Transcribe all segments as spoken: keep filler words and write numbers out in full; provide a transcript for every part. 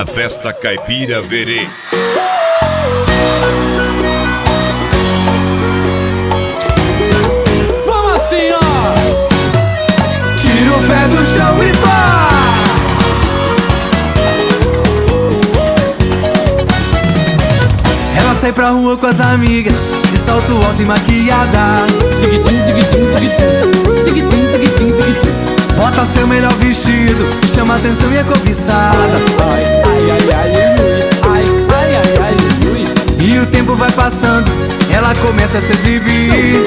Na festa caipira verê. Vamos assim, ó! Tira o pé do chão e vá! Ela sai pra rua com as amigas, de salto alto e maquiada. Tigui-tim, tigui-tim, tigui-tim, tigui-tim, tigui-tim, tigui-tim. Bota seu melhor vestido e chama a atenção e é cobiçada. Ai, ai, ai, ai, ai, ai, ai, ai, ai. E o tempo vai passando, ela começa a se exibir.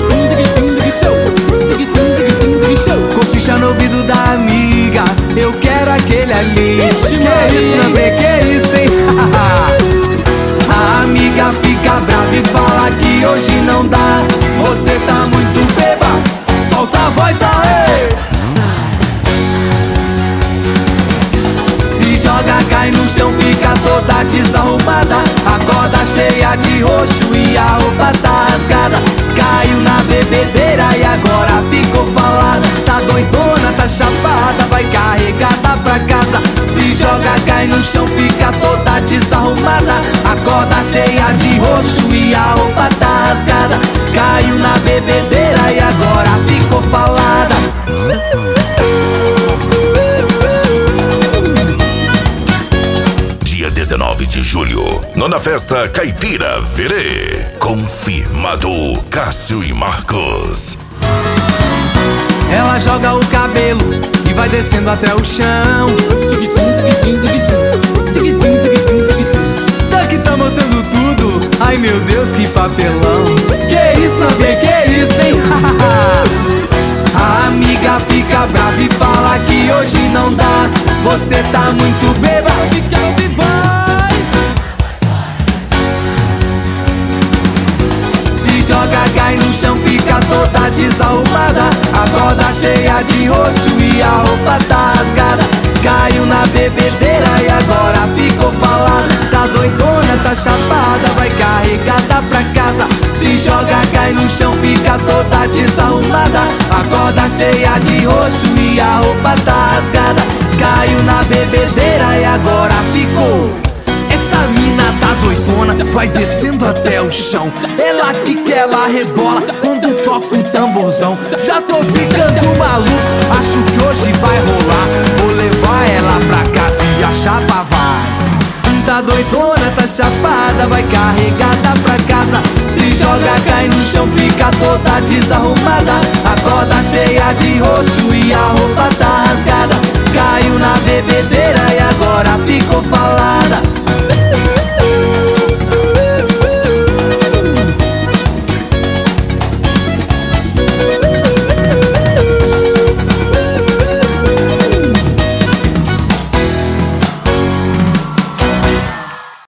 Cochicha no ouvido da amiga, eu quero aquele ali. Que isso, Nambê, que isso, hein? A amiga fica brava e fala que hoje não dá. Você tá muito beba, solta a voz aí. Se joga, cai no chão, fica toda desarrumada. Acorda cheia de roxo e a roupa tá rasgada. Caiu na bebedeira e agora ficou falada. Tá doidona, tá chapada, vai carregada pra casa. Se joga, cai no chão, fica toda desarrumada. Acorda cheia de roxo e a roupa tá rasgada. Caiu na bebedeira e agora ficou falada. Dia dezenove de julho, nona festa caipira verê. Confirmado Cássio e Marcos. Ela joga o cabelo e vai descendo até o chão. Tigui-tim, tigui-tim, tigui-tim, tigui-tim, tigui-tim, tigui-tim. Tá que tá mostrando tudo, ai meu Deus, que papelão. Que isso, Nambê, que isso, hein? A amiga fica brava e fala que hoje não dá. Você tá muito beba, fica vai. Se joga, cai no chão, fica toda desarrumada. Acorda cheia de roxo e a roupa tá rasgada. Caiu na bebedeira e agora ficou falada. Tá doidona, tá chapada, vai carregada pra casa. Se joga, cai no chão, fica toda desarrumada. Acorda cheia de roxo e a roupa tá rasgada. Caiu na bebedeira e agora ficou. Essa mina tá doidona, vai descendo até o chão. Ela que quer, ela rebola quando toca o tamborzão. Já tô ficando maluco, acho que hoje vai rolar. Vou levar ela pra casa e a chapa vai. Tá doidona, tá chapada, vai carregada pra casa. Se joga, cai no chão, fica toda desarrumada. Acorda cheia de roxo e a roupa tá rasgada. Caiu na bebedeira e agora ficou falada.